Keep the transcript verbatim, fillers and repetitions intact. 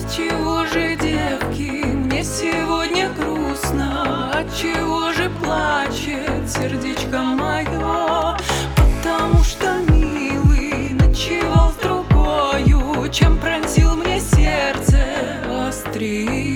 Отчего же, девки, мне сегодня грустно? Отчего же плачет сердечко мое? Потому что милый ночевал с другою, чем пронзил мне сердце острие.